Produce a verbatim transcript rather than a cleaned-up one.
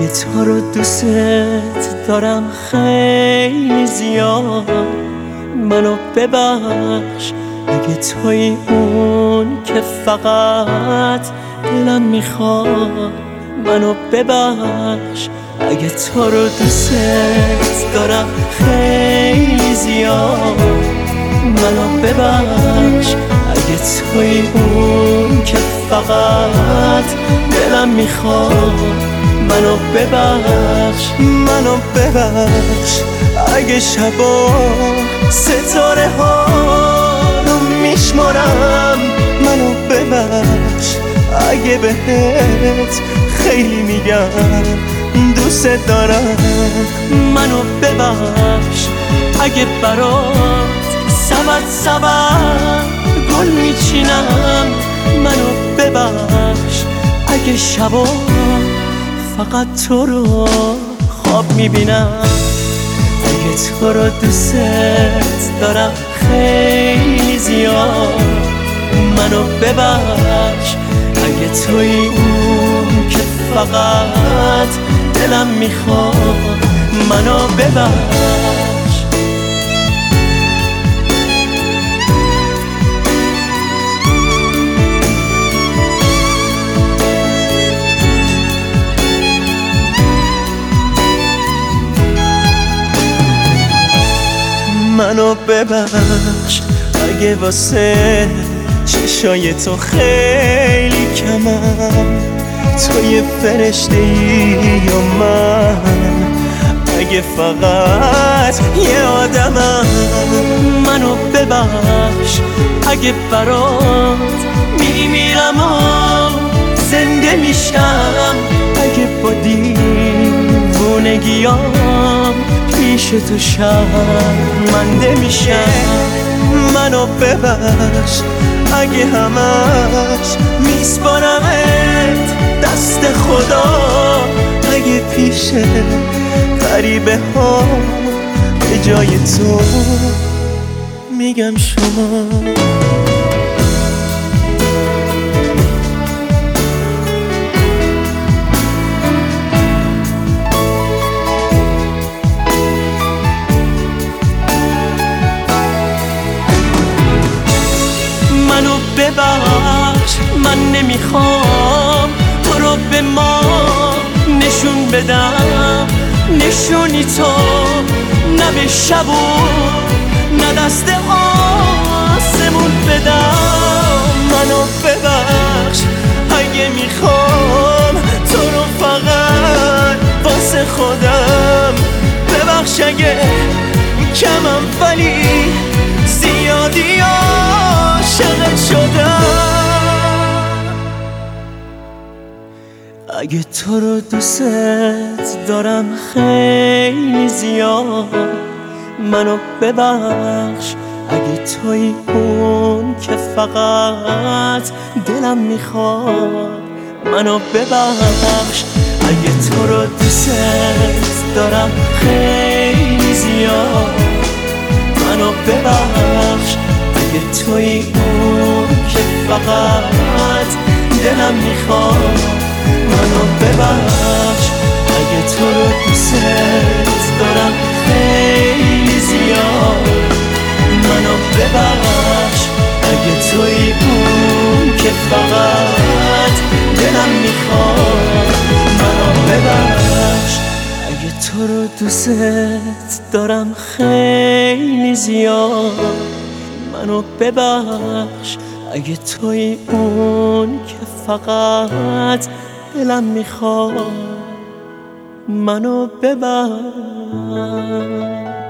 اگه تو رو دوست دارم خیلی زیاد، منو ببخش. اگه توی اون که فقط دلم میخواد، منو ببخش. اگه تو رو دوست دارم خیلی زیاد، منو ببخش. اگه توی اون که فقط دلم میخواد، منو ببخش. منو ببخش. اگه شبا ستاره ها رو میشمارم، منو ببخش. اگه بهت خیلی میگم دوست دارم، منو ببخش. اگه برات سبد سبد گل میچینم، منو ببخش. اگه شبا فقط تو رو خواب میبینم، اگه تو رو دوست دارم خیلی زیاد، منو ببخش. اگه توی اون که فقط دلم میخواد، منو ببخش. منو ببخش. اگه واسه چشای تو خیلی کمم، تو یه فرشته ای یا من، اگه فقط یه آدمم، منو ببخش. اگه برات میمیرم و زنده میشم، اگه با دیوونگیام پیش تو شرمنده میشم، منو ببخش. اگه همش میسپارمت دست خدا، اگه پیش غریبه ها به جای تو میگم شما. منو ببخش. من نمیخوام تو رو به ما نشون بدم، نشونی تو نه به شب و نه دست آسمون بدم. منو ببخش. اگه میخوام تو رو فقط واسه خودم، ببخش. اگه کمم ولی زیادی عاشقت شدم. اگه تو رو دوست دارم خیلی زیاد، منو ببخش. اگه توی اون که فقط دلم میخواد، منو ببخش. اگه تو رو دوست دارم خیلی زیاد، منو ببخش. اگه توی اون که فقط دلم میخواد، منو ببخش. اگه تو رو دوست دارم خیلی زیاد، منو ببخش. اگه توی اون که فقط دلم میخواد، منو ببخش. اگه تو رو دوست دارم خیلی زیاد، منو ببخش. اگه توی اون که فقط دلم میخواد، منو ببخش.